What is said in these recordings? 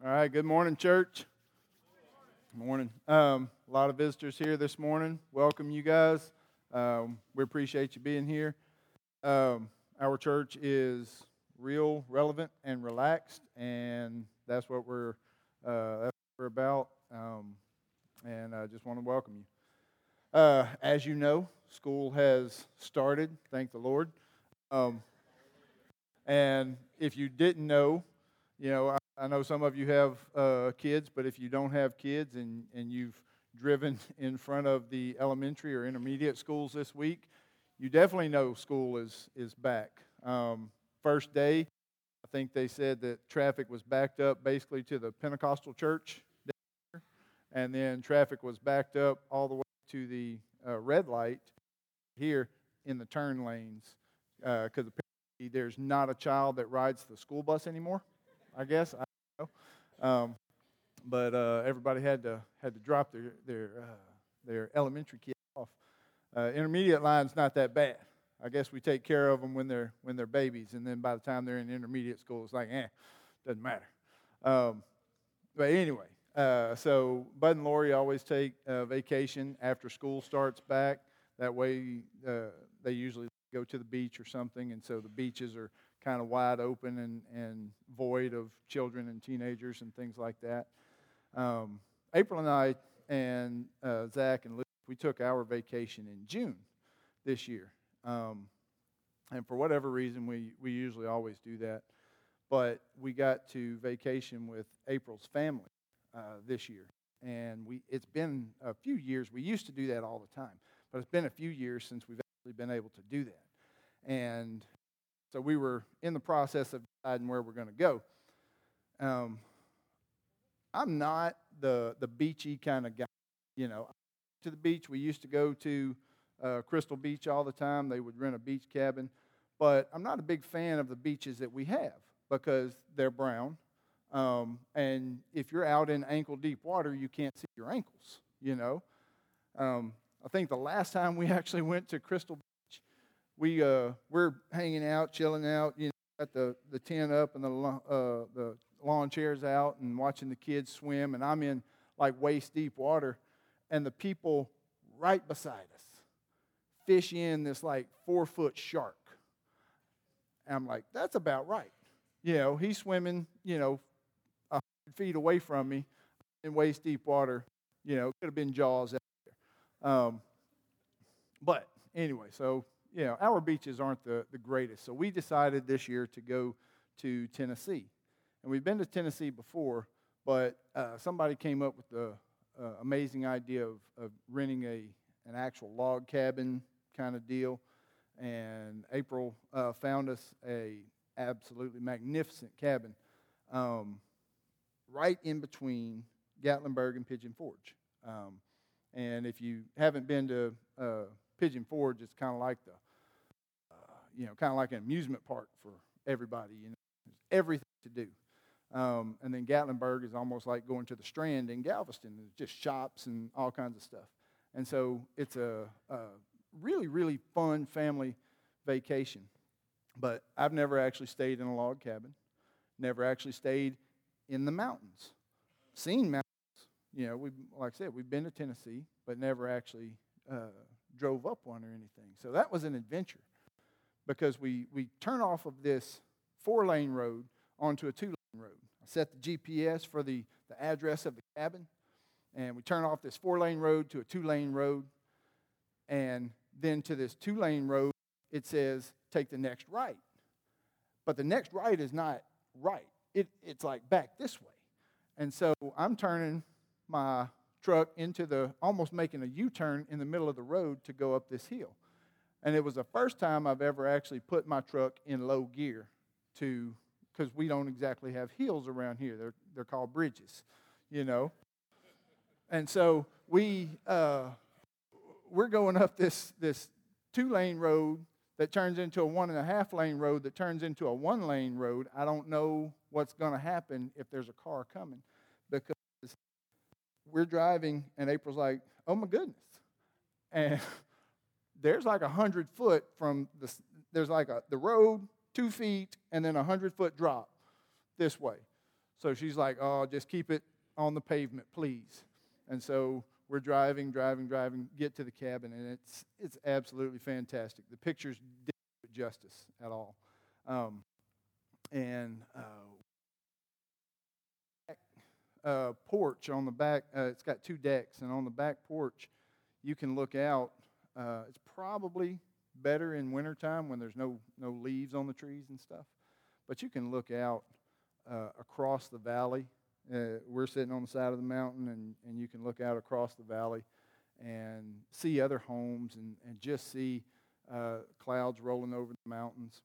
All right, good morning, church. Good morning. A lot of visitors here this morning. Welcome, you guys. We appreciate you being here. Our church is real, relevant, and relaxed, and that's what we're about. And I just want to welcome you. As you know, school has started. Thank the Lord. And if you didn't know, I know some of you have kids, but if you don't have kids and you've driven in front of the elementary or intermediate schools this week, you definitely know school is back. First day, I think they said that traffic was backed up basically to the Pentecostal church, and then traffic was backed up all the way to the red light here in the turn lanes because apparently there's not a child that rides the school bus anymore, I guess. I don't know. But everybody had to drop their elementary kids off. Intermediate line's not that bad. I guess we take care of them when they're babies, and then by the time they're in intermediate school, it's like, doesn't matter. But anyway, so Bud and Lori always take vacation after school starts back. That way, they usually go to the beach or something, and so the beaches are kind of wide open and void of children and teenagers and things like that. April and I and Zach and Luke, we took our vacation in June this year. And for whatever reason, we usually always do that. But we got to vacation with April's family this year. And it's been a few years. We used to do that all the time. But it's been a few years since we've actually been able to do that. And so we were in the process of deciding where we're going to go. I'm not the beachy kind of guy. To the beach, we used to go to Crystal Beach all the time. They would rent a beach cabin. But I'm not a big fan of the beaches that we have because they're brown. And if you're out in ankle-deep water, you can't see your ankles, I think the last time we actually went to Crystal Beach, we're hanging out, chilling out, got the tent up and the lawn chairs out and watching the kids swim, and I'm in like waist-deep water, and the people right beside us fish in this like 4-foot shark. And I'm like, that's about right. He's swimming, 100 feet away from me in waist-deep water. It could have been Jaws out there. But anyway, so, our beaches aren't the greatest. So we decided this year to go to Tennessee. And we've been to Tennessee before, but somebody came up with the amazing idea of renting an actual log cabin kind of deal. And April found us a absolutely magnificent cabin right in between Gatlinburg and Pigeon Forge. And if you haven't been to Pigeon Forge, it's kind of like kind of like an amusement park for everybody. There's everything to do. And then Gatlinburg is almost like going to the Strand in Galveston. There's just shops and all kinds of stuff. And so it's a really, really fun family vacation. But I've never actually stayed in a log cabin. Never actually stayed in the mountains. Seen mountains. Like I said, we've been to Tennessee, but never actually drove up one or anything. So that was an adventure because we turn off of this 4-lane road onto a 2-lane road. I set the GPS for the address of the cabin, and we turn off this 4-lane road to a 2-lane road, and then to this 2-lane road, it says, take the next right. But the next right is not right. It's like back this way. And so I'm turning my truck almost making a U-turn in the middle of the road to go up this hill. And it was the first time I've ever actually put my truck in low gear because we don't exactly have hills around here. They're called bridges, And so we're going up this 2-lane road that turns into a 1.5-lane road that turns into a 1-lane road. I don't know what's going to happen if there's a car coming because we're driving and April's like, oh my goodness. And there's like 100 foot from there's like the road, 2 feet, and then 100-foot drop this way. So she's like, oh, just keep it on the pavement, please. And so we're driving, get to the cabin, and it's absolutely fantastic. The pictures didn't do it justice at all. Porch on the back, it's got 2 decks, and on the back porch, you can look out. It's probably better in wintertime when there's no leaves on the trees and stuff. But you can look out across the valley. We're sitting on the side of the mountain, and you can look out across the valley and see other homes and just see clouds rolling over the mountains.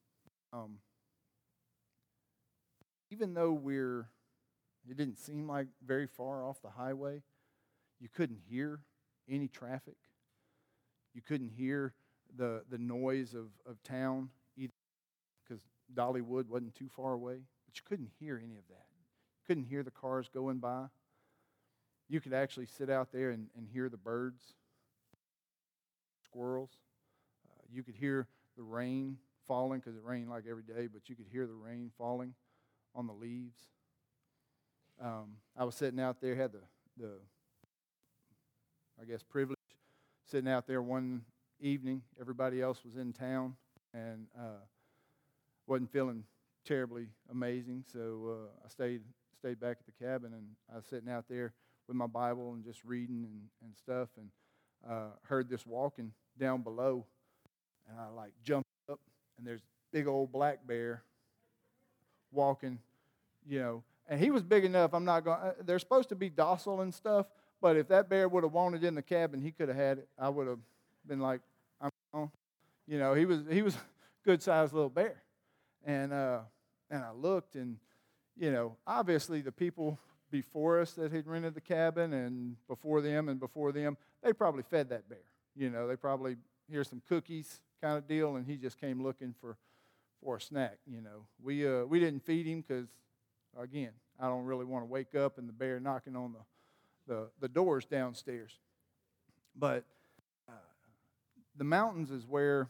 Even though it didn't seem like very far off the highway, you couldn't hear any traffic. You couldn't hear the noise of town either, because Dollywood wasn't too far away. But you couldn't hear any of that. You couldn't hear the cars going by. You could actually sit out there and hear the birds, squirrels. You could hear the rain falling, because it rained like every day, but you could hear the rain falling on the leaves. I was sitting out there, had the privilege, sitting out there one evening. Everybody else was in town, and wasn't feeling terribly amazing, so I stayed back at the cabin, and I was sitting out there with my Bible and just reading and stuff, and heard this walking down below, and I jumped up, and there's big old black bear walking, and he was big enough. They're supposed to be docile and stuff, but if that bear would have wanted in the cabin, he could have had it. I would have been like, I'm on. He was a good-sized little bear. And I looked, and, obviously the people before us that had rented the cabin and before them, they probably fed that bear. They probably, here's some cookies kind of deal, and he just came looking for a snack. We didn't feed him because, again, I don't really want to wake up and the bear knocking on the doors downstairs. But the mountains is where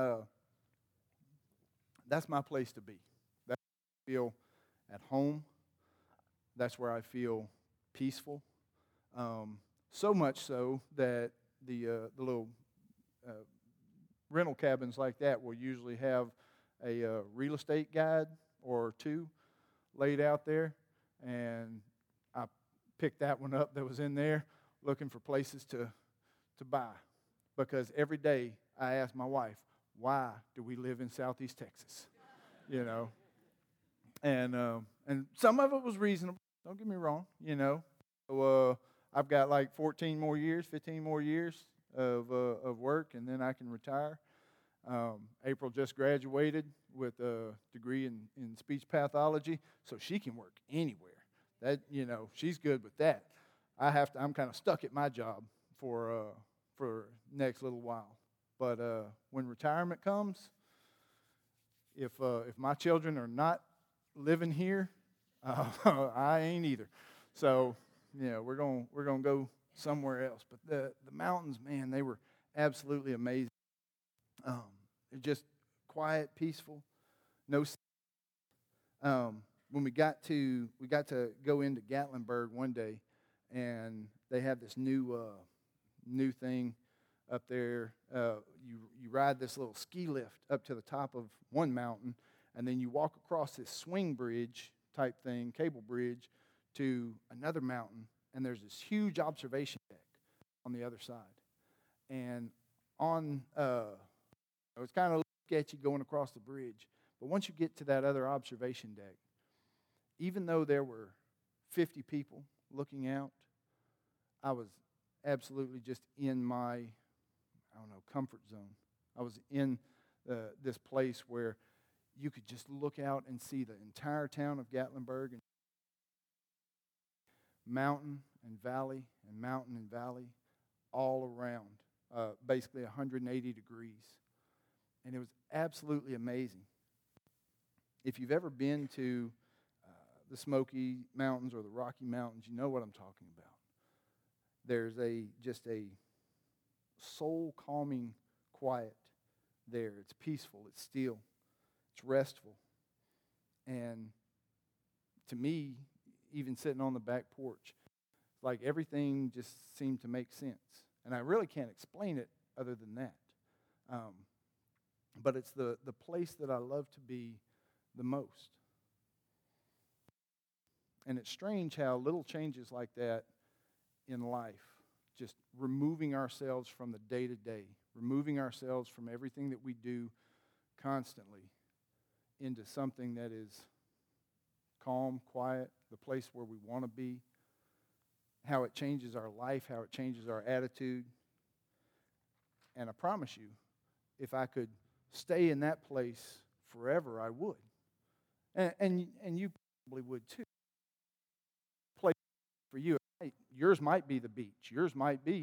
that's my place to be. That's where I feel at home. That's where I feel peaceful. So much so that the little rental cabins like that will usually have a real estate guide or 2 laid out there, and I picked that one up that was in there, looking for places to buy, because every day I ask my wife, why do we live in Southeast Texas? And some of it was reasonable. Don't get me wrong, So I've got 15 more years of work, and then I can retire. April just graduated with a degree in speech pathology, so she can work anywhere. That she's good with that. I'm kind of stuck at my job for next little while. But when retirement comes, if my children are not living here, I ain't either. So we're gonna go somewhere else. But the mountains, man, they were absolutely amazing. They're just quiet, peaceful, no. When we got to go into Gatlinburg one day, and they have this new thing up there. You ride this little ski lift up to the top of one mountain, and then you walk across this swing bridge type thing, cable bridge, to another mountain, and there's this huge observation deck on the other side. And it's kind of sketchy going across the bridge, but once you get to that other observation deck, even though there were 50 people looking out, I was absolutely just in my, comfort zone. I was in this place where you could just look out and see the entire town of Gatlinburg, and mountain and valley and mountain and valley all around, basically 180 degrees. And it was absolutely amazing. If you've ever been to the Smoky Mountains or the Rocky Mountains, you know what I'm talking about. There's just a soul-calming quiet there. It's peaceful, it's still, it's restful. And to me, even sitting on the back porch. Like everything just seemed to make sense. And I really can't explain it other than that. But it's the place that I love to be the most. And it's strange how little changes like that in life, just removing ourselves from the day-to-day, removing ourselves from everything that we do constantly into something that is calm, quiet, the place where we want to be, how it changes our life, how it changes our attitude. And I promise you, if I could stay in that place forever, I would. And you probably would too. Place for you, yours might be the beach. Yours might be,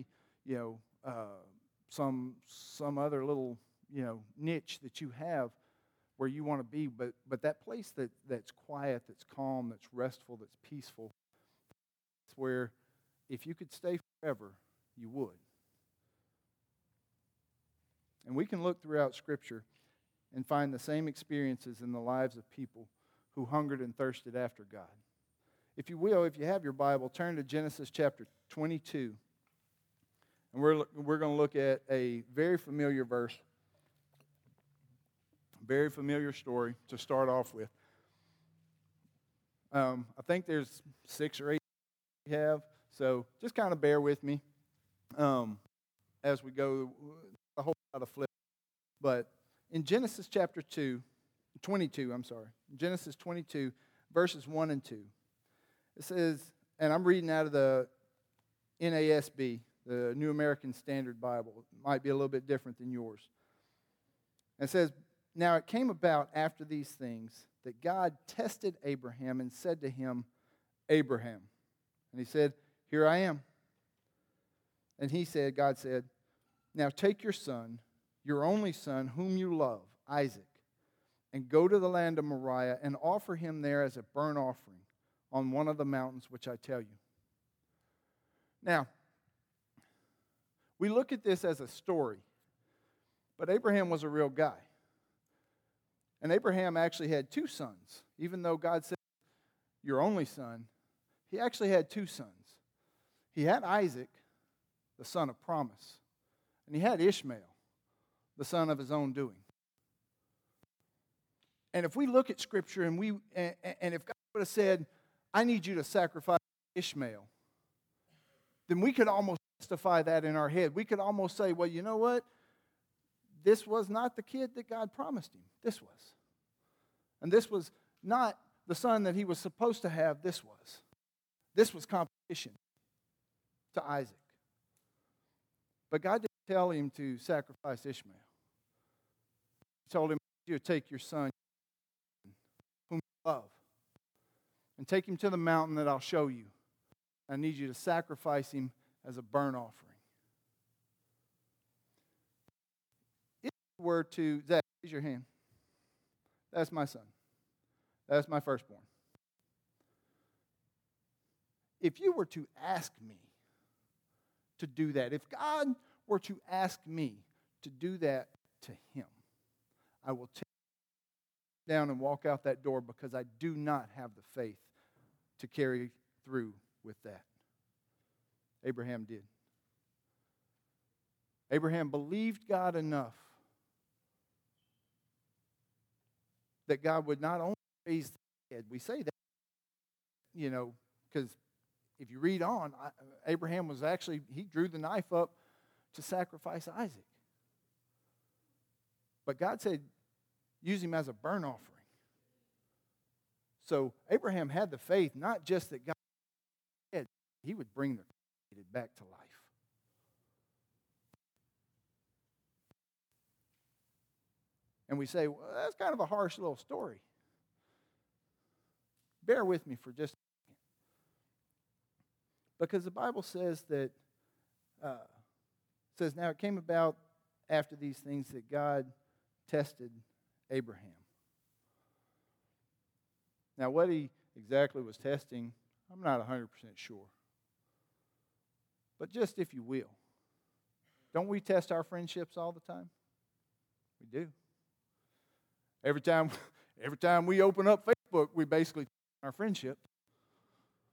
some other little, niche that you have where you want to be. But that place that's quiet, that's calm, that's restful, that's peaceful, it's where if you could stay forever, you would. And we can look throughout Scripture and find the same experiences in the lives of people who hungered and thirsted after God. If you will, if you have your Bible, turn to Genesis chapter 22. And we're going to look at a very familiar verse, very familiar story to start off with. I think there's 6 or 8 we have, so just kind of bear with me as we go. A whole lot of flip. But in Genesis chapter 22, Genesis 22, verses 1 and 2, it says, and I'm reading out of the NASB, the New American Standard Bible. It might be a little bit different than yours. It says, "Now it came about after these things that God tested Abraham and said to him, 'Abraham.' And he said, 'Here I am.' And God said, 'Now take your son, your only son, whom you love, Isaac, and go to the land of Moriah and offer him there as a burnt offering on one of the mountains which I tell you.'" Now, we look at this as a story, but Abraham was a real guy. And Abraham actually had 2 sons. Even though God said, "Your only son," he actually had 2 sons. He had Isaac, the son of promise, and he had Ishmael, the son of his own doing. And if we look at Scripture and if God would have said, "I need you to sacrifice Ishmael," then we could almost justify that in our head. We could almost say, well, you know what? This was not the kid that God promised him. This was. And this was not the son that he was supposed to have. This was. This was competition to Isaac. But God didn't tell him to sacrifice Ishmael. He told him, "You take your son, whom you love, and take him to the mountain that I'll show you. I need you to sacrifice him as a burnt offering." If you were to, Zach, raise your hand. That's my son. That's my firstborn. If you were to ask me to do that, if God were to ask me to do that to him, I will take him down and walk out that door because I do not have the faith to carry through with that. Abraham did. Abraham believed God enough that God would not only raise the dead. We say that, because if you read on, Abraham was actually, he drew the knife up to sacrifice Isaac. But God said, use him as a burnt offering. So Abraham had the faith, not just that God said he would bring the dead back to life. And we say, well, that's kind of a harsh little story. Bear with me for just a second. Because the Bible says that, now it came about after these things that God tested Abraham. Now, what he exactly was testing, I'm not 100% sure. But just if you will, don't we test our friendships all the time? We do. Every time we open up Facebook, we basically test our friendship.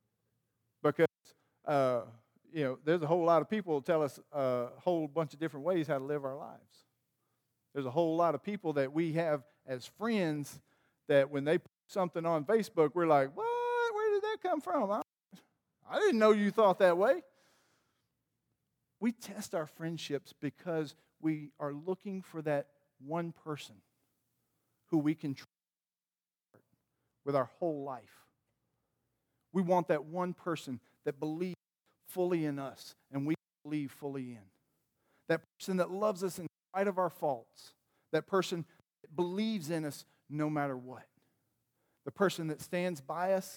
uh, there's a whole lot of people who tell us a whole bunch of different ways how to live our lives. There's a whole lot of people that we have as friends that when they put something on Facebook, we're like, what? Where did that come from? I didn't know you thought that way. We test our friendships because we are looking for that one person who we can trust with our whole life. We want that one person that believes fully in us and we believe fully in. That person that loves us in spite of our faults. That person that believes in us no matter what. The person that stands by us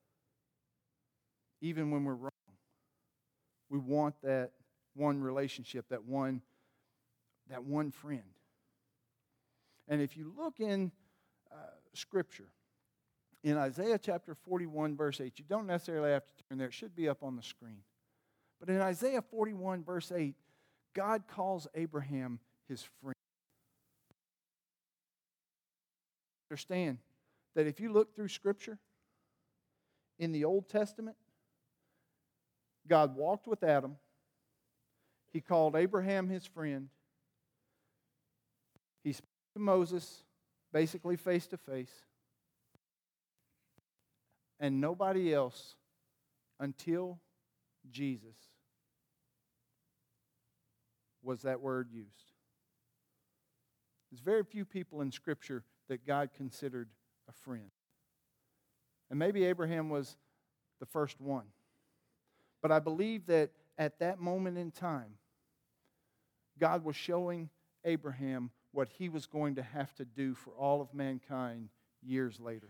even when we're wrong. We want that one relationship, that one friend. And if you look in Scripture, in Isaiah chapter 41, verse 8, you don't necessarily have to turn there. It should be up on the screen. But in Isaiah 41, verse 8, God calls Abraham his friend. Understand that if you look through Scripture, in the Old Testament, God walked with Adam. He called Abraham his friend. He spoke to Moses, basically face to face. And nobody else until Jesus was that word used. There's very few people in Scripture that God considered a friend. And maybe Abraham was the first one. But I believe that at that moment in time, God was showing Abraham what he was going to have to do for all of mankind years later.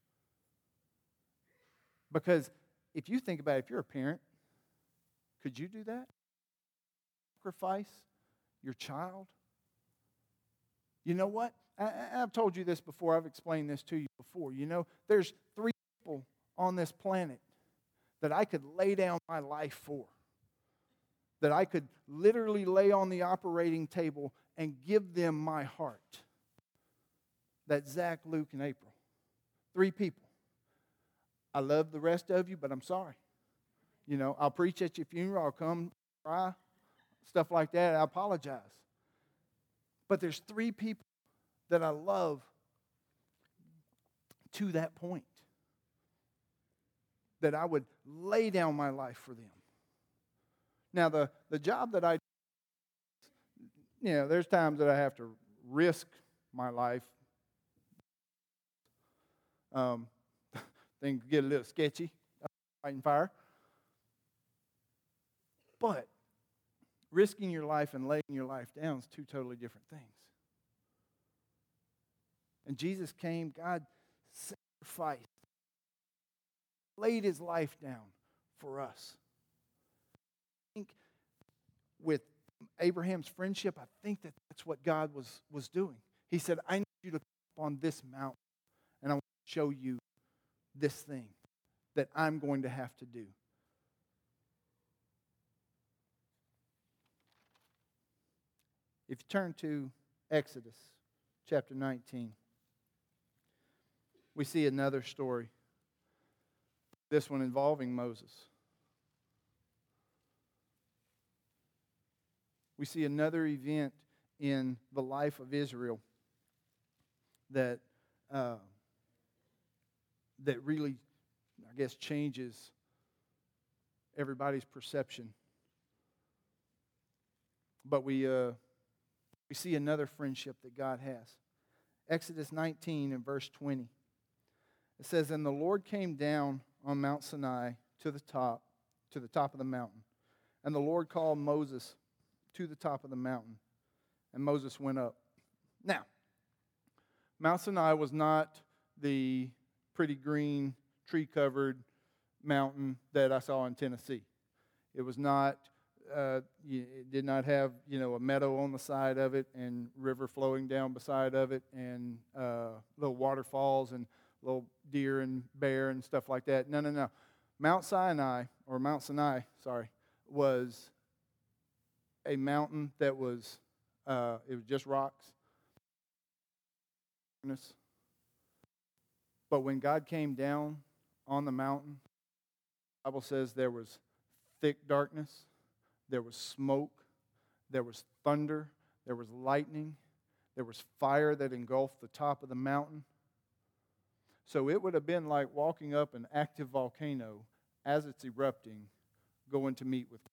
Because if you think about it, if you're a parent, could you do that? Sacrifice your child? You know what? I've told you this before. I've explained this to you before. You know, there's 3 people on this planet that I could lay down my life for. That I could literally lay on the operating table and give them my heart. That's Zach, Luke, and April. 3 people. I love the rest of you, but I'm sorry. You know, I'll preach at your funeral. I'll come cry. Stuff like that. I apologize. But there's 3 people that I love to that point. That I would lay down my life for them. Now, the job that I, there's times that I have to risk my life. Things get a little sketchy, fighting fire. But risking your life and laying your life down is 2 totally different things. And Jesus came, God sacrificed, laid his life down for us. I think with Abraham's friendship, I think that's what God was doing. He said, I need you to come up on this mountain, and I want to show you this thing that I'm going to have to do. If you turn to Exodus chapter 19, we see another story, this one involving Moses. We see another event in the life of Israel that really, I guess, changes everybody's perception. But we see another friendship that God has. Exodus 19 and verse 20. It says, and the Lord came down on Mount Sinai to the top of the mountain. And the Lord called Moses to the top of the mountain. And Moses went up. Now, Mount Sinai was not the pretty green, tree-covered mountain that I saw in Tennessee. It was not, it did not have, a meadow on the side of it and river flowing down beside of it and little waterfalls and little deer and bear and stuff like that. No. Mount Sinai, was a mountain that was, it was just rocks. But when God came down on the mountain, the Bible says there was thick darkness, there was smoke, there was thunder, there was lightning, there was fire that engulfed the top of the mountain. So it would have been like walking up an active volcano as it's erupting, going to meet with God.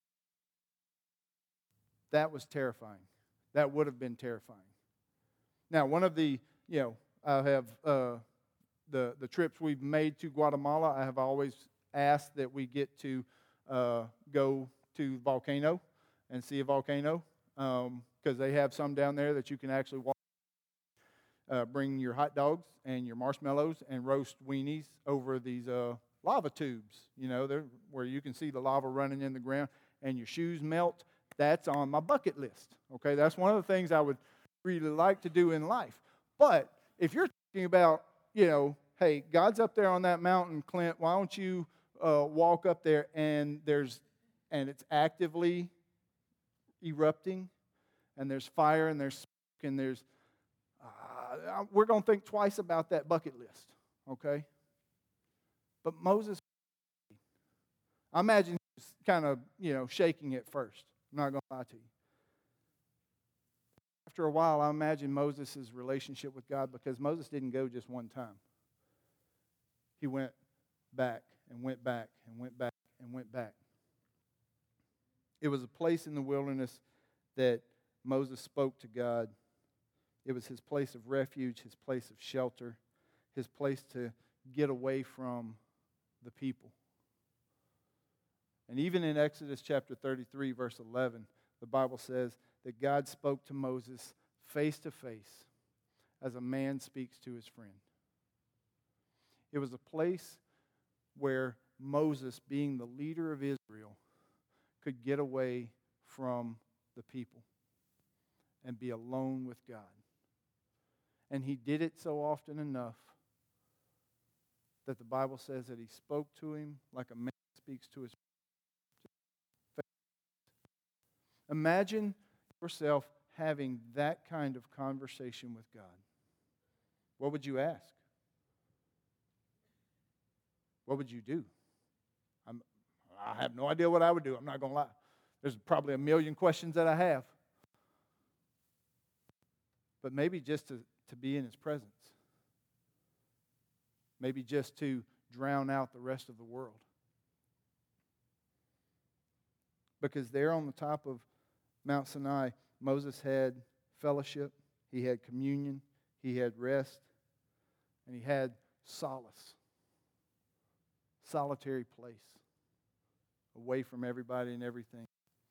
That was terrifying. That would have been terrifying. Now, one of the, I have the trips we've made to Guatemala, I have always asked that we get to go to the volcano and see a volcano, because they have some down there that you can actually walk. Bring your hot dogs and your marshmallows and roast weenies over these lava tubes, where you can see the lava running in the ground and your shoes melt. That's on my bucket list, okay? That's one of the things I would really like to do in life. But if you're talking about, hey, God's up there on that mountain, Clint, why don't you walk up there and it's actively erupting, and there's fire and there's smoke and there's we're going to think twice about that bucket list, okay? But Moses, I imagine he was kind of, shaking at first. I'm not going to lie to you. After a while, I imagine Moses' relationship with God, because Moses didn't go just one time. He went back and went back and went back and went back. It was a place in the wilderness that Moses spoke to God. It was his place of refuge, his place of shelter, his place to get away from the people. And even in Exodus chapter 33, verse 11, the Bible says that God spoke to Moses face to face as a man speaks to his friend. It was a place where Moses, being the leader of Israel, could get away from the people and be alone with God. And he did it so often enough that the Bible says that he spoke to him like a man speaks to his friend. Imagine yourself having that kind of conversation with God. What would you ask? What would you do? I have no idea what I would do. I'm not going to lie. There's probably a million questions that I have. But maybe just to be in his presence. Maybe just to drown out the rest of the world. Because there on the top of Mount Sinai, Moses had fellowship, he had communion, he had rest, and he had solace. Solitary place. Away from everybody and everything.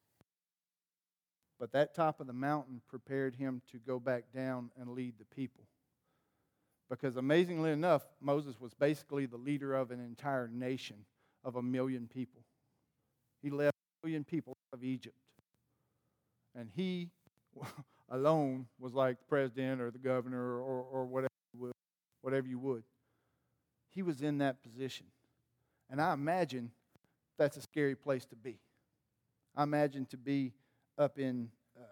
But that top of the mountain prepared him to go back down and lead the people. Because amazingly enough, Moses was basically the leader of an entire nation of 1 million people. He led 1 million people out of Egypt. And he alone was like the president or the governor or whatever you would. He was in that position. And I imagine that's a scary place to be. I imagine to be in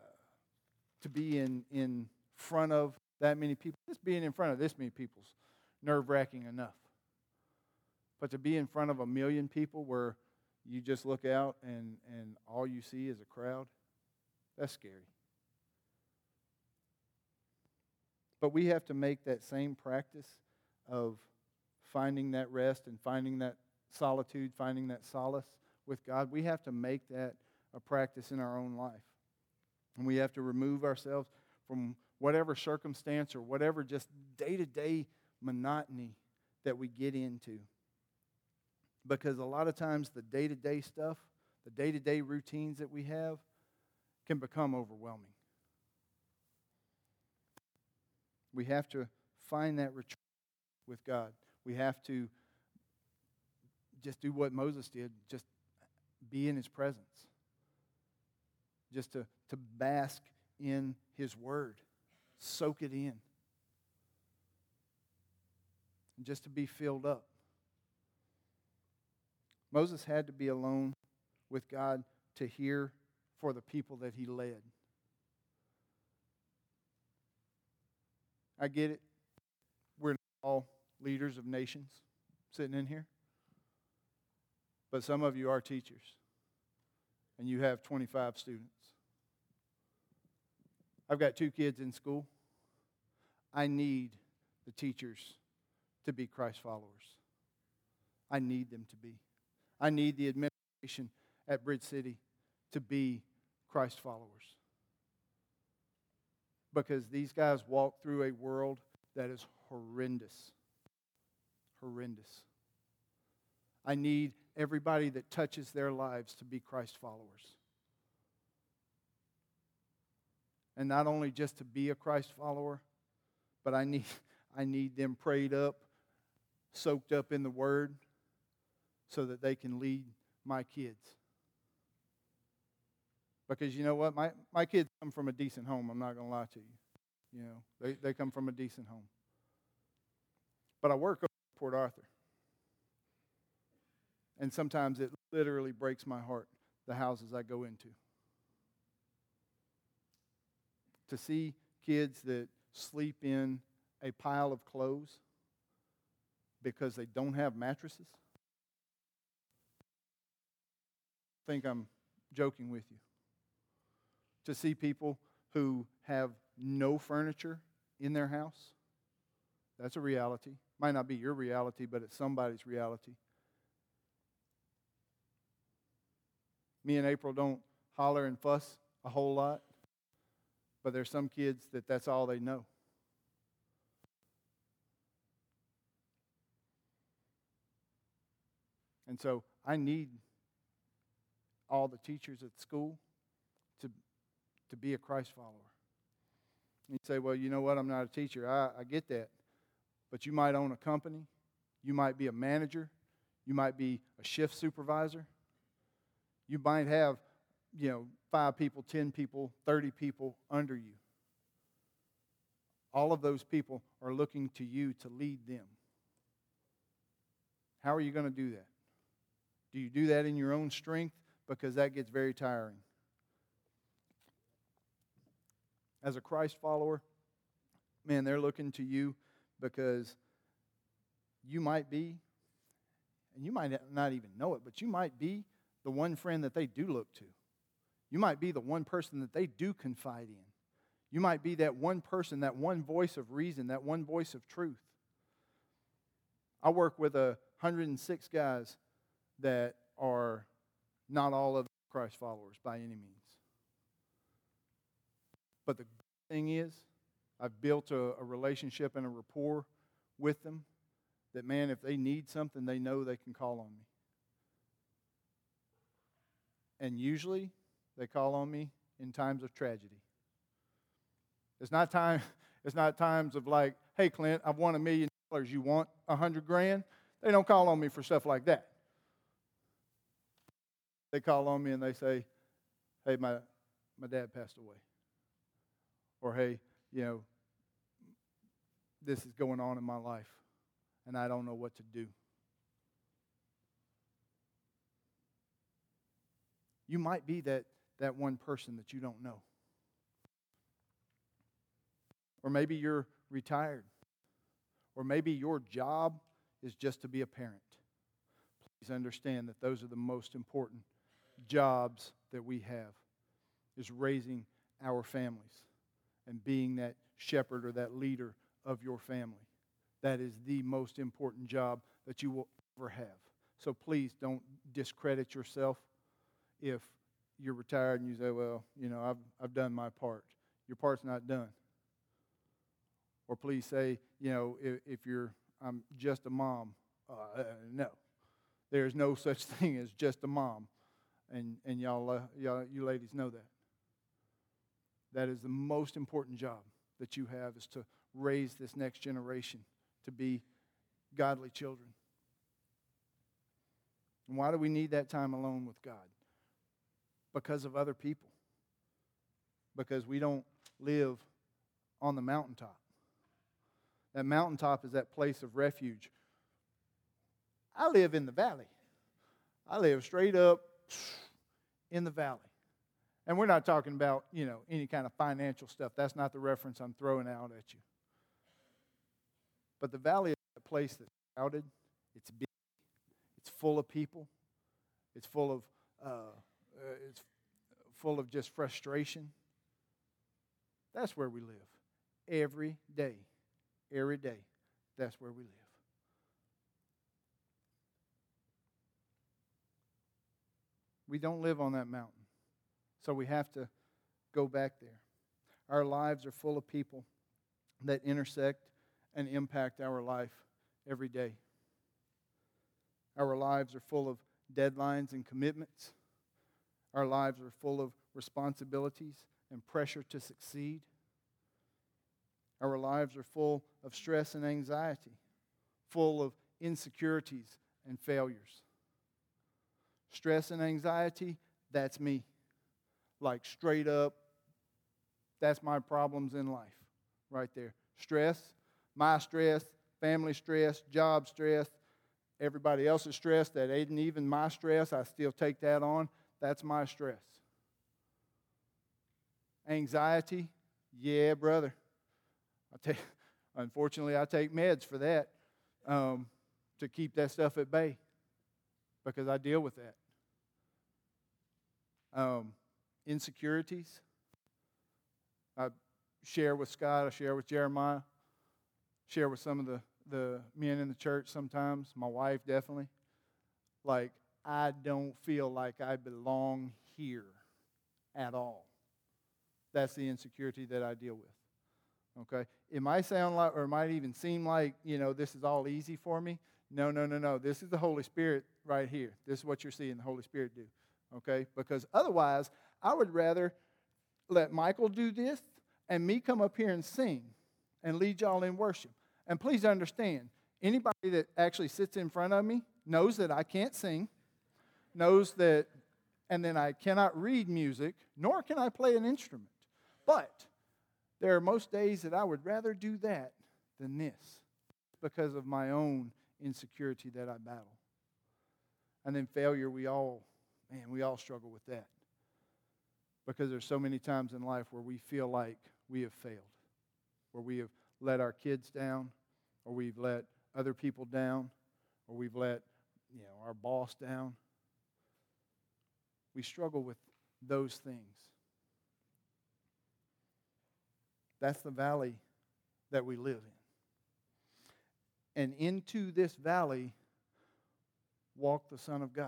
front of that many people. Just being in front of this many people's nerve-wracking enough. But to be in front of 1 million people where you just look out and all you see is a crowd, that's scary. But we have to make that same practice of finding that rest and finding that solitude, finding that solace with God. We have to make that a practice in our own life. And we have to remove ourselves from whatever circumstance or whatever just day-to-day monotony that we get into. Because a lot of times the day-to-day stuff, the day-to-day routines that we have can become overwhelming. We have to find that retreat with God. We have to just do what Moses did, just be in his presence. Just to bask in his word. Soak it in. And just to be filled up. Moses had to be alone with God to hear for the people that he led. I get it. We're all leaders of nations sitting in here. But some of you are teachers. and you have 25 students. I've got 2 kids in school. I need the teachers to be Christ followers. I need them to be. I need the administration at Bridge City to be Christ followers. Because these guys walk through a world that is horrendous. Horrendous. I need everybody that touches their lives to be Christ followers. And not only just to be a Christ follower, but I need them prayed up, soaked up in the Word, so that they can lead my kids. Because you know what? My kids come from a decent home. I'm not going to lie to you. You know, they come from a decent home. But I work over in Port Arthur. And sometimes it literally breaks my heart, the houses I go into. To see kids that sleep in a pile of clothes because they don't have mattresses. I think I'm joking with you. To see people who have no furniture in their house. That's a reality. Might not be your reality, but it's somebody's reality. Me and April don't holler and fuss a whole lot, but there's some kids that's all they know. And so I need all the teachers at school to be a Christ follower. You say, well, you know what, I'm not a teacher. I get that. But you might own a company. You might be a manager. You might be a shift supervisor. You might have, 5 people, 10 people, 30 people under you. All of those people are looking to you to lead them. How are you going to do that? Do you do that in your own strength? Because that gets very tiring. As a Christ follower, man, they're looking to you because you might be, and you might not even know it, but you might be the one friend that they do look to. You might be the one person that they do confide in. You might be that one person, that one voice of reason, that one voice of truth. I work with 106 guys that are not all of Christ followers by any means. But the thing is, I've built a relationship and a rapport with them that, man, if they need something, they know they can call on me. And usually, they call on me in times of tragedy. It's not times of like, hey, Clint, I've won $1 million. You want $100,000? They don't call on me for stuff like that. They call on me and they say, hey, my dad passed away. Or, hey, this is going on in my life, and I don't know what to do. You might be that one person that you don't know. Or maybe you're retired. Or maybe your job is just to be a parent. Please understand that those are the most important jobs that we have, is raising our families and being that shepherd or that leader of your family. That is the most important job that you will ever have. So please don't discredit yourself if you're retired and you say, well, I've done my part. Your part's not done. Or please say, if I'm just a mom. No. There's no such thing as just a mom. And you ladies know that. That is the most important job that you have, is to raise this next generation to be godly children. And why do we need that time alone with God? Because of other people. Because we don't live on the mountaintop. That mountaintop is that place of refuge. I live in the valley. I live straight up in the valley. And we're not talking about, any kind of financial stuff. That's not the reference I'm throwing out at you. But the valley is a place that's crowded. It's big. It's full of people. It's full of it's full of just frustration. That's where we live. Every day. Every day. That's where we live. We don't live on that mountain. So we have to go back there. Our lives are full of people that intersect and impact our life every day. Our lives are full of deadlines and commitments. Our lives are full of responsibilities and pressure to succeed. Our lives are full of stress and anxiety, full of insecurities and failures. Stress and anxiety, that's me. Like straight up, that's my problems in life right there. Stress, my stress, family stress, job stress, everybody else's stress that isn't even my stress, I still take that on. That's my stress. Anxiety, yeah, brother. Unfortunately, I take meds for that to keep that stuff at bay because I deal with that. Insecurities. I share with Scott, I share with Jeremiah, share with some of the men in the church sometimes, my wife definitely. Like, I don't feel like I belong here at all. That's the insecurity that I deal with. Okay? It might sound like, or it might even seem like, this is all easy for me. No. This is the Holy Spirit right here. This is what you're seeing the Holy Spirit do. Okay? Because otherwise, I would rather let Michael do this and me come up here and sing and lead y'all in worship. And please understand, anybody that actually sits in front of me knows that I can't sing, knows that, and then I cannot read music, nor can I play an instrument. But there are most days that I would rather do that than this because of my own insecurity that I battle. And then failure, we all struggle with that. Because there's so many times in life where we feel like we have failed, where we have let our kids down, or we've let other people down, or we've let our boss down. We struggle with those things. That's the valley that we live in. And into this valley walked the Son of God.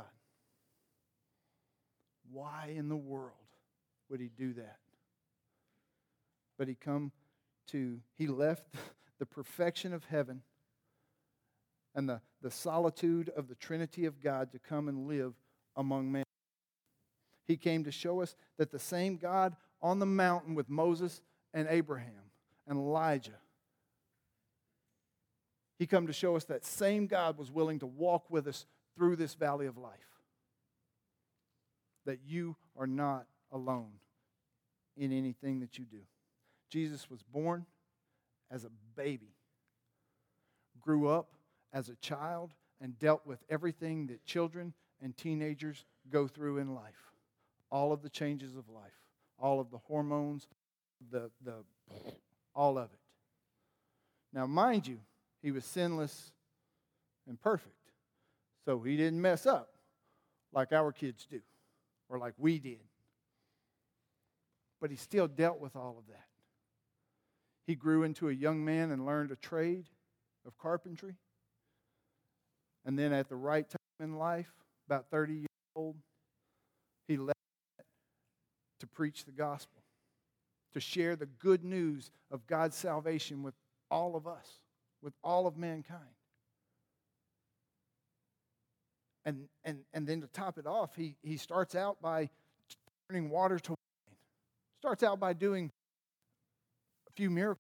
Why in the world would he do that? But he left the perfection of heaven and the solitude of the Trinity of God to come and live among men. He came to show us that the same God on the mountain with Moses and Abraham and Elijah, he come to show us that same God was willing to walk with us through this valley of life. That you are not alone in anything that you do. Jesus was born as a baby, grew up as a child, and dealt with everything that children and teenagers go through in life. All of the changes of life, all of the hormones, all of it. Now, mind you, he was sinless and perfect, so he didn't mess up like our kids do, or like we did. But he still dealt with all of that. He grew into a young man and learned a trade of carpentry. And then at the right time in life, about 30 years old, he left to preach the gospel, to share the good news of God's salvation with all of us, with all of mankind. And then to top it off, he starts out by turning water to wine. Starts out by doing a few miracles.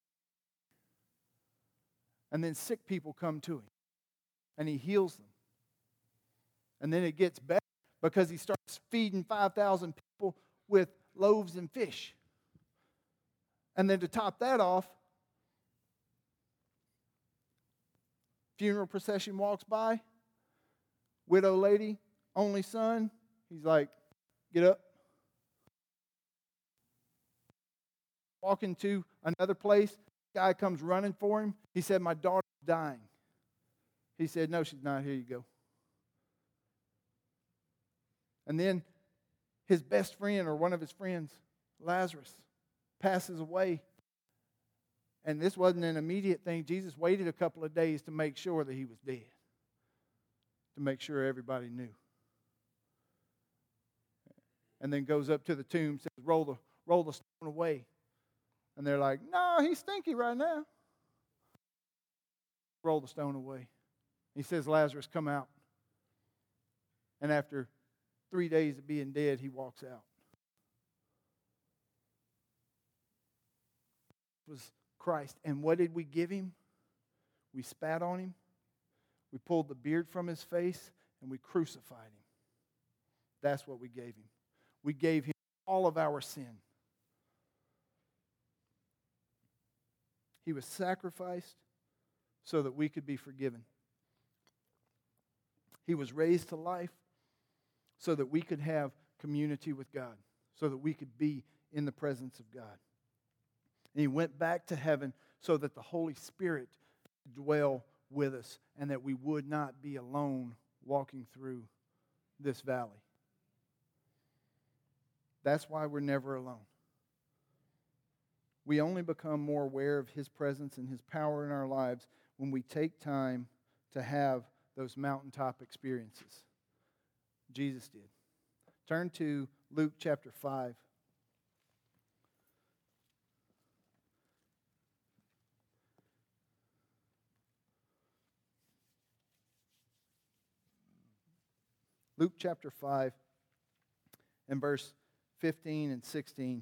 And then sick people come to him. And he heals them. And then it gets better because he starts feeding 5,000 people with loaves and fish. And then to top that off, funeral procession walks by. Widow lady, only son. He's like, get up. Walking to another place. Guy comes running for him. He said, my daughter's dying. He said, no, she's not. Here you go. And then his best friend or one of his friends, Lazarus, passes away. And this wasn't an immediate thing. Jesus waited a couple of days to make sure that he was dead, to make sure everybody knew. And then goes up to the tomb, says, roll the stone away. And they're like, no, he's stinky right now. Roll the stone away. He says, Lazarus, come out. And after 3 days of being dead, he walks out. It was Christ. And what did we give him? We spat on him. We pulled the beard from his face, and we crucified him. That's what we gave him. We gave him all of our sin. He was sacrificed so that we could be forgiven. He was raised to life so that we could have community with God, so that we could be in the presence of God. And he went back to heaven so that the Holy Spirit would dwell with us and that we would not be alone walking through this valley. That's why we're never alone. We only become more aware of his presence and his power in our lives when we take time to have those mountaintop experiences. Jesus did. Turn to Luke chapter 5. Luke chapter 5 and verse 15 and 16.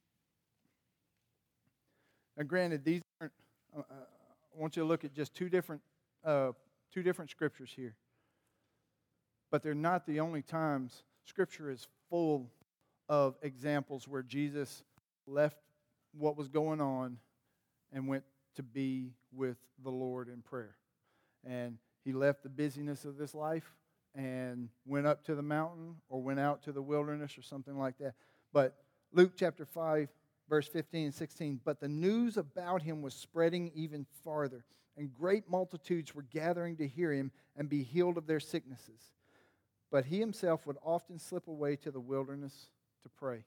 Now granted, these aren't, I want you to look at just two different scriptures here. But they're not the only times. Scripture is full of examples where Jesus left what was going on and went to be with the Lord in prayer. And he left the busyness of this life and went up to the mountain or went out to the wilderness or something like that. But Luke chapter 5, verse 15 and 16, but the news about him was spreading even farther, and great multitudes were gathering to hear him and be healed of their sicknesses. But he himself would often slip away to the wilderness to pray.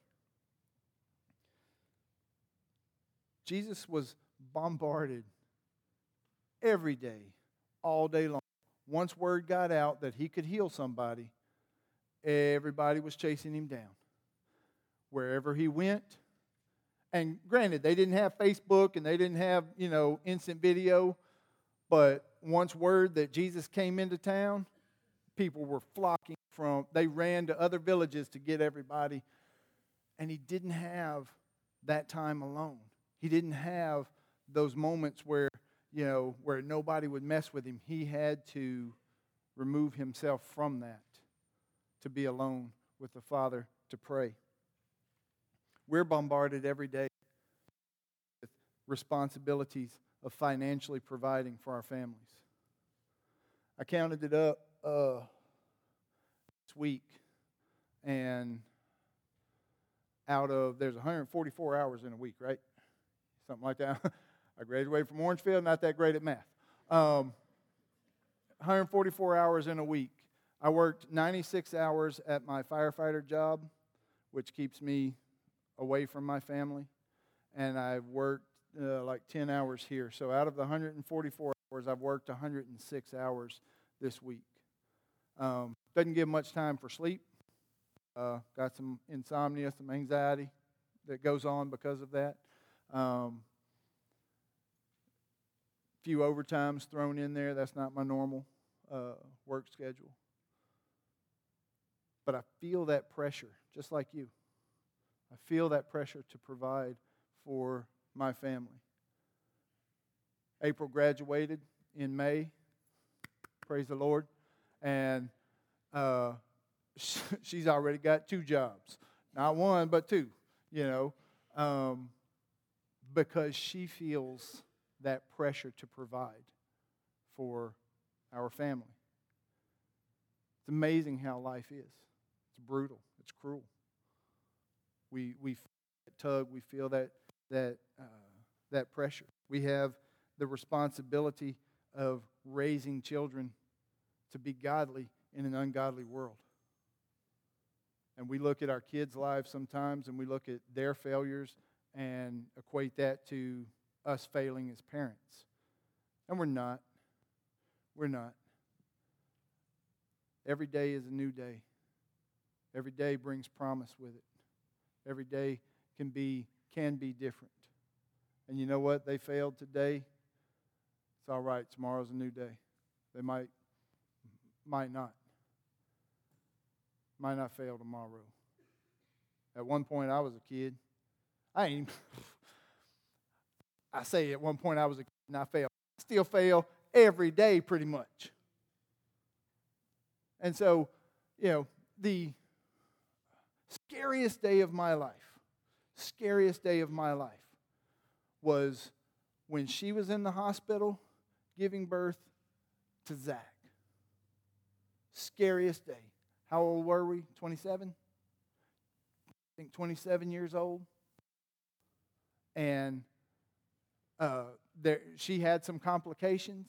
Jesus was bombarded every day, all day long. Once word got out that he could heal somebody, everybody was chasing him down. Wherever he went, and granted, they didn't have Facebook and they didn't have, instant video, but once word that Jesus came into town, people were flocking they ran to other villages to get everybody. And he didn't have that time alone. He didn't have those moments where nobody would mess with him. He had to remove himself from that to be alone with the Father to pray. We're bombarded every day with responsibilities of financially providing for our families. I counted it up this week, and there's 144 hours in a week, right? Something like that. I graduated from Orangefield, not that great at math. 144 hours in a week. I worked 96 hours at my firefighter job, which keeps me away from my family, and I've worked like 10 hours here. So out of the 144 hours, I've worked 106 hours this week. Doesn't give much time for sleep. Got some insomnia, some anxiety that goes on because of that. Few overtimes thrown in there. That's not my normal work schedule. But I feel that pressure, just like you. I feel that pressure to provide for my family. April graduated in May. Praise the Lord. And she's already got 2 jobs. Not 1, but 2, because she feels that pressure to provide for our family. It's amazing how life is. It's brutal. It's cruel. We feel that tug. We feel that pressure. We have the responsibility of raising children to be godly in an ungodly world. And we look at our kids' lives sometimes, and we look at their failures and equate that to us failing as parents. And we're not. We're not. Every day is a new day. Every day brings promise with it. Every day can be different. And you know what? They failed today. It's all right. Tomorrow's a new day. They might not. Might not fail tomorrow. At one point, I was a kid. I say at one point I was a kid and I failed. I still fail every day pretty much. And so, the scariest day of my life was when she was in the hospital giving birth to Zach. Scariest day. How old were we? 27? I think 27 years old. And she had some complications.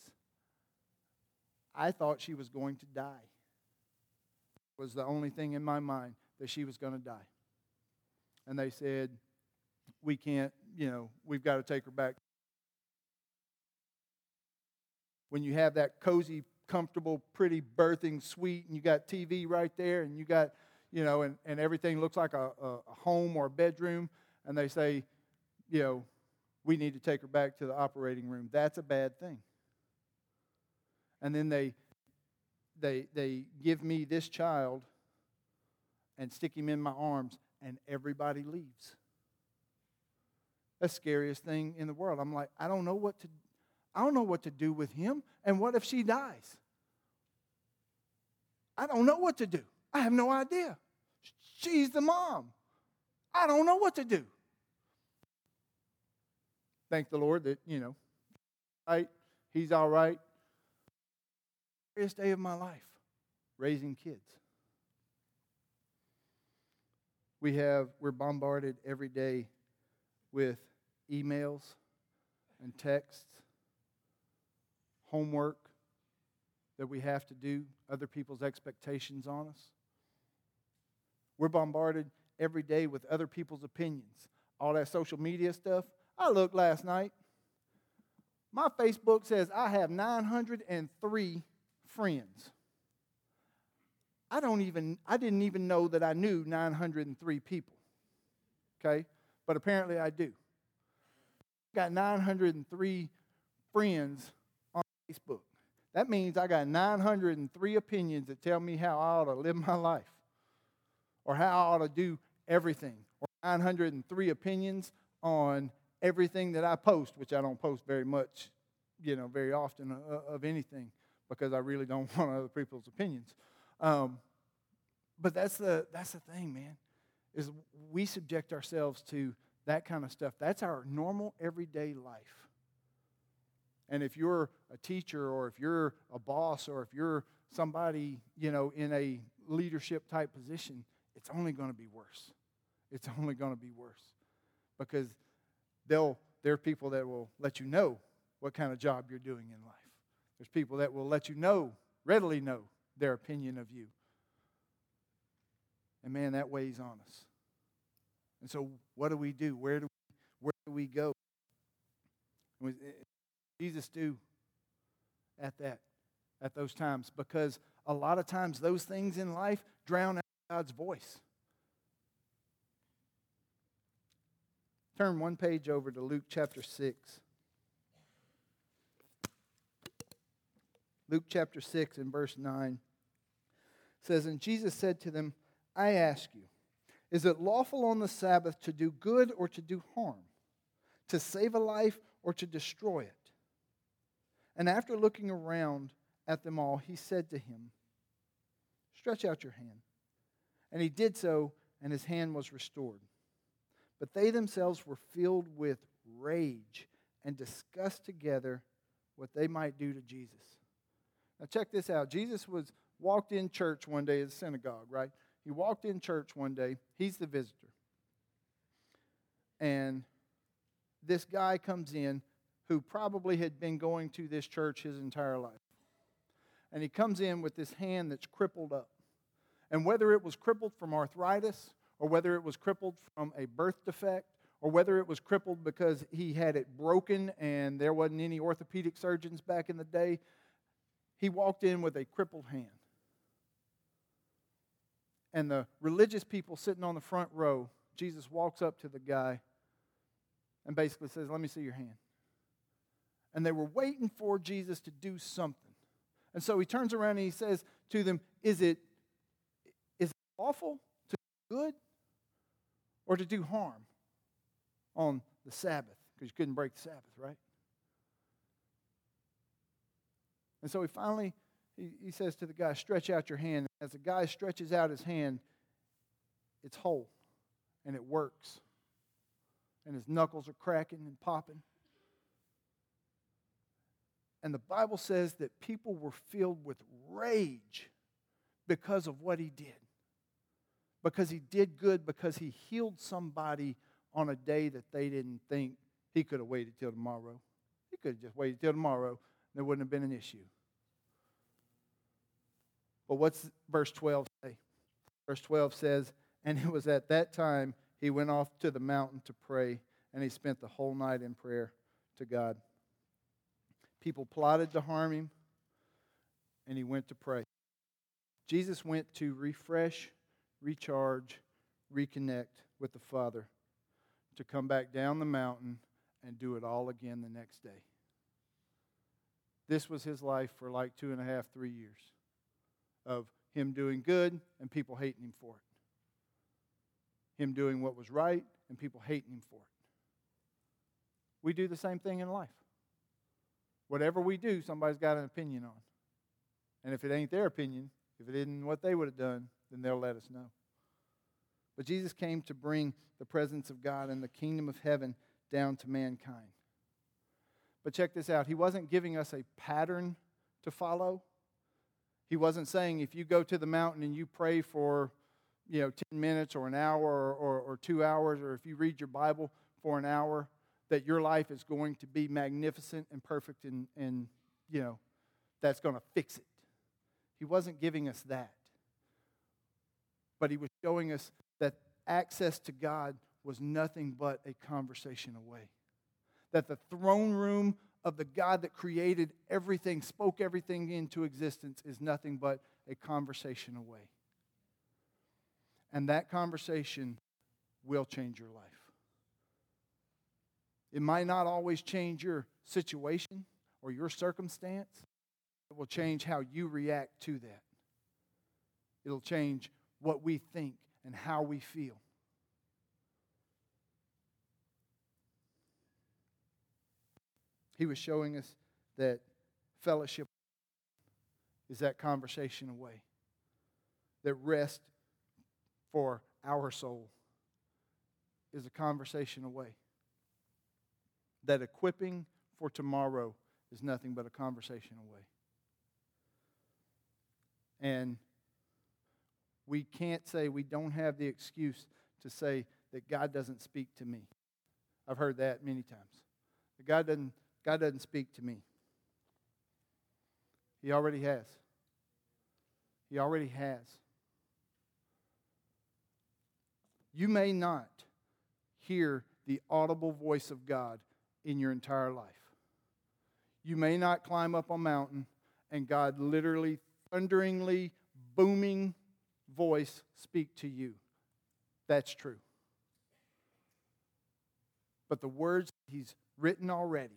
I thought she was going to die. It was the only thing in my mind that she was going to die. And they said, we can't, we've got to take her back. When you have that cozy, comfortable, pretty birthing suite, and you got TV right there, and you got, and everything looks like a home or a bedroom, and they say, we need to take her back to the operating room. That's a bad thing. And then they give me this child and stick him in my arms, and everybody leaves. That's the scariest thing in the world. I'm like, I don't know what to do with him. And what if she dies? I don't know what to do. I have no idea. She's the mom. I don't know what to do. Thank the Lord that, right? He's all right. Greatest day of my life, raising kids. We're bombarded every day with emails and texts, homework that we have to do, other people's expectations on us. We're bombarded every day with other people's opinions. All that social media stuff. I looked last night. My Facebook says I have 903 friends. I didn't even know that I knew 903 people. Okay? But apparently I do. I got 903 friends on Facebook. That means I got 903 opinions that tell me how I ought to live my life, or how I ought to do everything, or 903 opinions on everything that I post, which I don't post very much, very often of anything, because I really don't want other people's opinions. But that's the thing, man, is we subject ourselves to that kind of stuff. That's our normal everyday life. And if you're a teacher, or if you're a boss, or if you're somebody, in a leadership type position, it's only going to be worse. It's only going to be worse. Because there are people that will let you know what kind of job you're doing in life. There's people that will let you readily know their opinion of you. And man, that weighs on us. And so what do we do? Where do we go? Jesus do at those times, because a lot of times those things in life drown out God's voice. Turn one page over to Luke chapter 6. Luke chapter 6 and verse 9 says, "And Jesus said to them, I ask you, is it lawful on the Sabbath to do good or to do harm, to save a life or to destroy it? And after looking around at them all, he said to him, stretch out your hand. And he did so, and his hand was restored. But they themselves were filled with rage and discussed together what they might do to Jesus." Now check this out. Jesus walked in church one day at the synagogue, right? He walked in church one day. He's the visitor. And this guy comes in who probably had been going to this church his entire life. And he comes in with this hand that's crippled up. And whether it was crippled from arthritis, or whether it was crippled from a birth defect, or whether it was crippled because he had it broken and there wasn't any orthopedic surgeons back in the day, he walked in with a crippled hand. And the religious people sitting on the front row, Jesus walks up to the guy and basically says, "Let me see your hand." And they were waiting for Jesus to do something. And so he turns around and he says to them, Is it lawful to do good or to do harm on the Sabbath? Because you couldn't break the Sabbath, right? And so he finally, he says to the guy, "Stretch out your hand." As the guy stretches out his hand, it's whole and it works. And his knuckles are cracking and popping. And the Bible says that people were filled with rage because of what he did. Because he did good, because he healed somebody on a day that they didn't think he could have waited till tomorrow. He could have just waited till tomorrow, and there wouldn't have been an issue. But what's verse 12 say? Verse 12 says, "And it was at that time he went off to the mountain to pray, and he spent the whole night in prayer to God." People plotted to harm him, and he went to pray. Jesus went to refresh, recharge, reconnect with the Father, to come back down the mountain and do it all again the next day. This was his life for like 2.5, 3 years of him doing good and people hating him for it. Him doing what was right and people hating him for it. We do the same thing in life. Whatever we do, somebody's got an opinion on. And if it ain't their opinion, if it isn't what they would have done, then they'll let us know. But Jesus came to bring the presence of God and the kingdom of heaven down to mankind. But check this out. He wasn't giving us a pattern to follow. He wasn't saying if you go to the mountain and you pray for 10 minutes or an hour or 2 hours, or if you read your Bible for an hour, that your life is going to be magnificent and perfect and that's going to fix it. He wasn't giving us that. But he was showing us that access to God was nothing but a conversation away. That the throne room of the God that created everything, spoke everything into existence, is nothing but a conversation away. And that conversation will change your life. It might not always change your situation or your circumstance. It will change how you react to that. It'll change what we think and how we feel. He was showing us that fellowship is that conversation away. That rest for our soul is a conversation away. That equipping for tomorrow is nothing but a conversation away. And we can't say, we don't have the excuse to say that God doesn't speak to me. I've heard that many times. That God doesn't speak to me. He already has. He already has. You may not hear the audible voice of God in your entire life. You may not climb up a mountain and God literally, thunderingly, booming voice speak to you. That's true. But the words He's written already,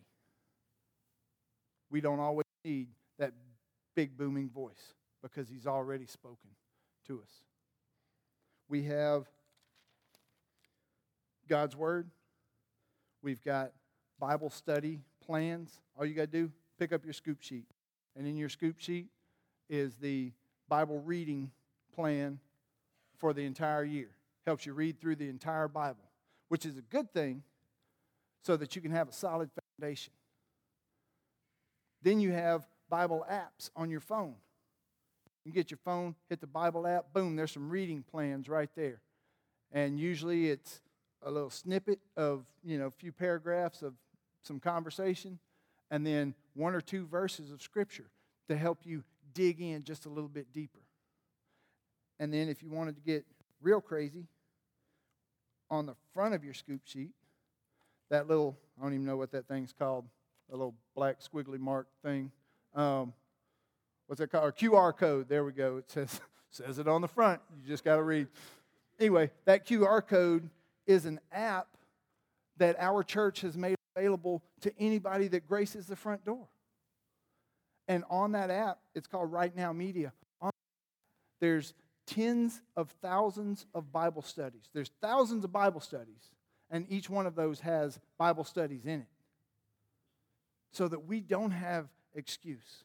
we don't always need that big booming voice because He's already spoken to us. We have God's Word. We've got Bible study plans. All you got to do, pick up your scoop sheet. And in your scoop sheet is the Bible reading plan for the entire year. Helps you read through the entire Bible, which is a good thing so that you can have a solid foundation. Then you have Bible apps on your phone. You get your phone, hit the Bible app, boom, there's some reading plans right there. And usually it's a little snippet of, a few paragraphs of some conversation, and then 1 or 2 verses of Scripture to help you dig in just a little bit deeper. And then if you wanted to get real crazy, on the front of your scoop sheet, that little, I don't even know what that thing's called, a little black squiggly mark thing. What's that called? Or QR code. There we go. It says it on the front. You just got to read. Anyway, that QR code is an app that our church has made available to anybody that graces the front door. And on that app, it's called Right Now Media. There's tens of thousands of Bible studies. There's thousands of Bible studies, and each one of those has Bible studies in it. So that we don't have excuse.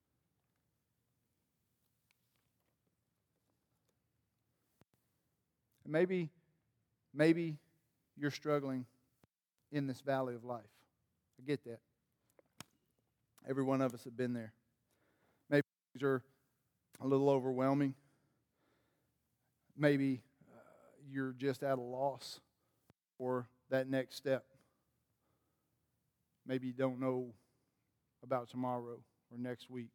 Maybe you're struggling in this valley of life. I get that. Every one of us have been there. Maybe things are a little overwhelming. Maybe you're just at a loss for that next step. Maybe you don't know about tomorrow or next week.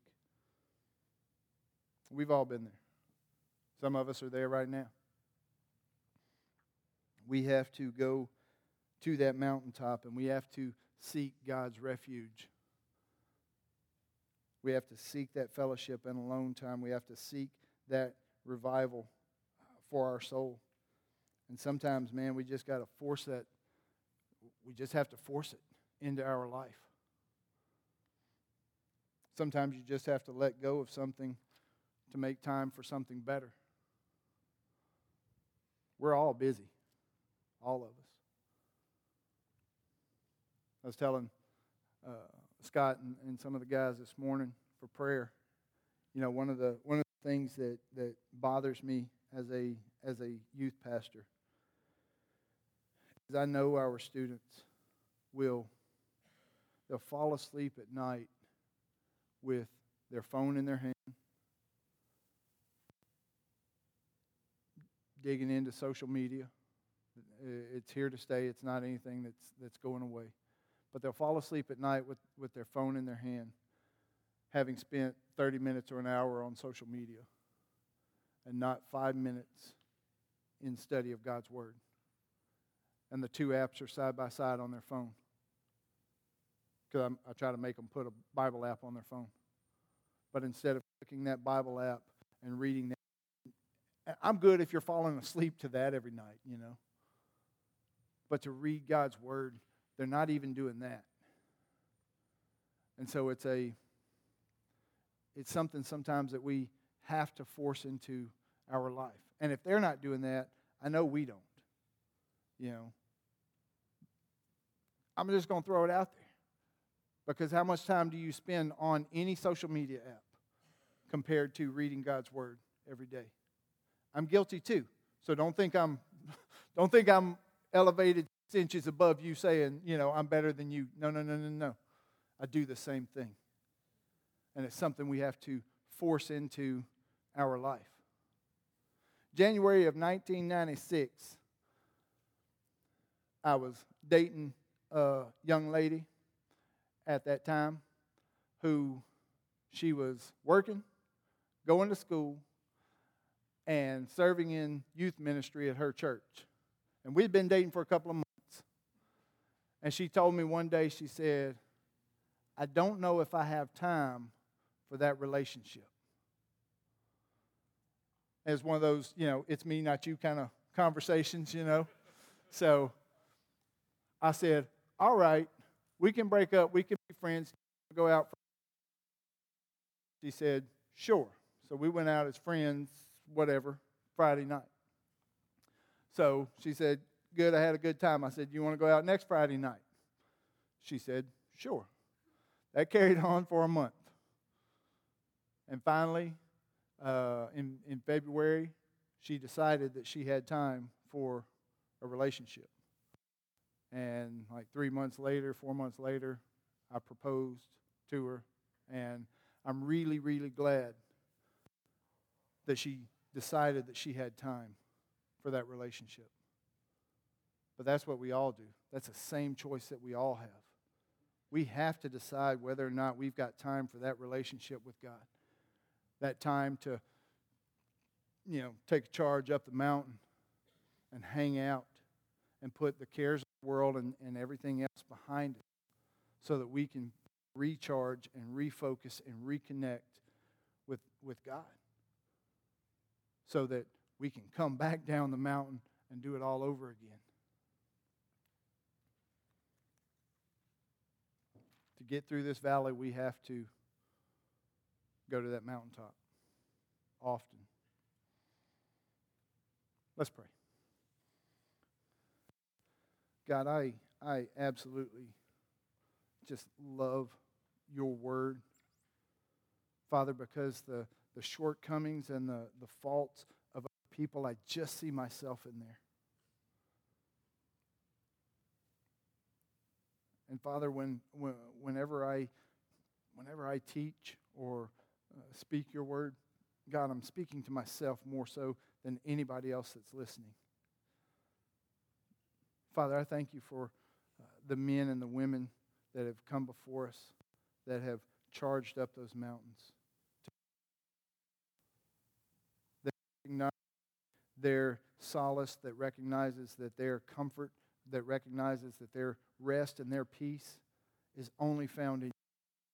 We've all been there. Some of us are there right now. We have to go to that mountaintop and we have to seek God's refuge. We have to seek that fellowship and alone time. We have to seek that revival for our soul. And sometimes, man, we just got to force that. We just have to force it into our life. Sometimes you just have to let go of something to make time for something better. We're all busy. All of us. I was telling Scott and some of the guys this morning for prayer. You know, one of the things that bothers me as a youth pastor is I know our students they'll fall asleep at night with their phone in their hand, digging into social media. It's here to stay. It's not anything that's going away. But they'll fall asleep at night with their phone in their hand, having spent 30 minutes or an hour on social media and not 5 minutes in study of God's Word. And the two apps are side by side on their phone. Because I try to make them put a Bible app on their phone. But instead of clicking that Bible app and reading that, I'm good if you're falling asleep to that every night, you know. But to read God's Word, they're not even doing that. And so it's something sometimes that we have to force into our life. And if they're not doing that, I know we don't. You know. I'm just going to throw it out there. Because how much time do you spend on any social media app compared to reading God's Word every day? I'm guilty too. So don't think I'm elevated 6 inches above you saying, you know, I'm better than you. No. I do the same thing. And it's something we have to force into our life. January of 1996, I was dating a young lady at that time who she was working, going to school, and serving in youth ministry at her church. And we'd been dating for a couple of months. And she told me one day, she said, I don't know if I have time for that relationship. And it's one of those, you know, it's me, not you kind of conversations, you know. So I said, all right, we can break up, we can be friends, go out. She said, sure. So we went out as friends, whatever, Friday night. So she said, good, I had a good time. I said, you want to go out next Friday night? She said, sure. That carried on for a month. And finally, in February, she decided that she had time for a relationship. And like 4 months later, I proposed to her. And I'm really, really glad that she decided that she had time for that relationship. But that's what we all do. That's the same choice that we all have. We have to decide whether or not we've got time for that relationship with God. That time to take a charge up the mountain and hang out and put the cares of the world and everything else behind us so that we can recharge and refocus and reconnect with God so that we can come back down the mountain and do it all over again. To get through this valley, we have to go to that mountaintop often. Let's pray. God, I absolutely just love your word. Father, because the shortcomings and the faults of other people, I just see myself in there. And Father, whenever I teach or speak your word, God, I'm speaking to myself more so than anybody else that's listening. Father, I thank you for the men and the women that have come before us, that have charged up those mountains. That recognize their solace, that recognizes that their comfort, that recognizes that their rest and their peace is only found in you.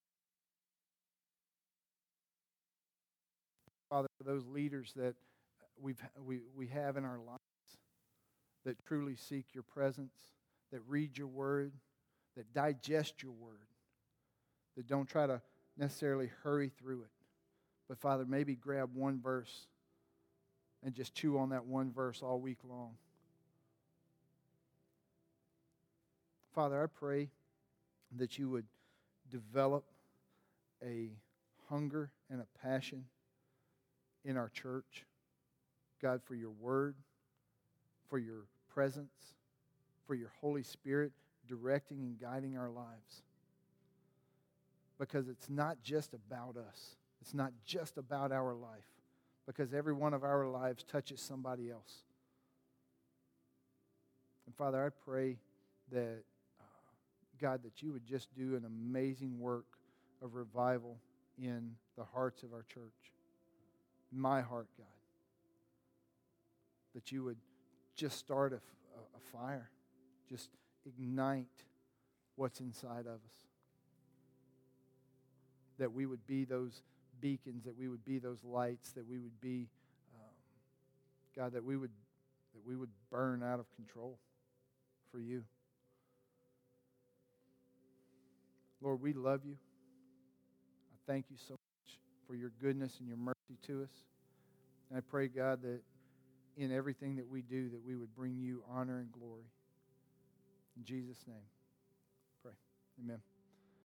Father, for those leaders that we have in our lives that truly seek your presence, that read your word, that digest your word, that don't try to necessarily hurry through it. But Father, maybe grab one verse and just chew on that one verse all week long. Father, I pray that you would develop a hunger and a passion in our church, God, for your word, for your presence, for your Holy Spirit directing and guiding our lives. Because it's not just about us. It's not just about our life. Because every one of our lives touches somebody else. And Father, I pray that, God, that you would just do an amazing work of revival in the hearts of our church. My heart, God. That you would just start a fire. Just ignite what's inside of us. That we would be those beacons, that we would be those lights, that we would be, God, that we would burn out of control for you. Lord, we love you. I thank you so much for your goodness and your mercy to us. And I pray, God, that in everything that we do, that we would bring you honor and glory. In Jesus' name, pray. Amen.